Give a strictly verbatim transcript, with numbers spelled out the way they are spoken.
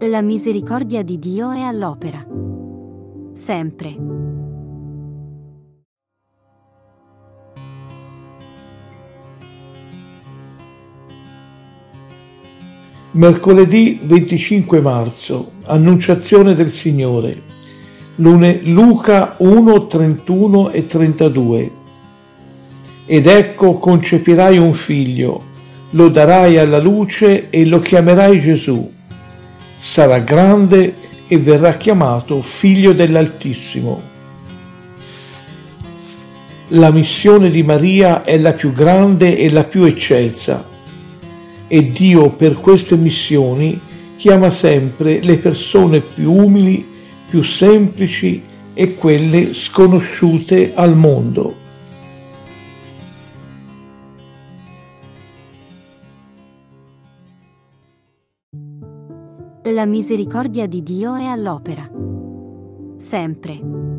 La misericordia di Dio è all'opera. Sempre. Mercoledì venticinque marzo, Annunciazione del Signore. Lune, Luca uno, trentuno e trentadue. Ed ecco concepirai un figlio, lo darai alla luce e lo chiamerai Gesù. Sarà grande e verrà chiamato Figlio dell'Altissimo. La missione di Maria è la più grande e la più eccelsa. E Dio per queste missioni chiama sempre le persone più umili, più semplici e quelle sconosciute al mondo. La misericordia di Dio è all'opera. Sempre.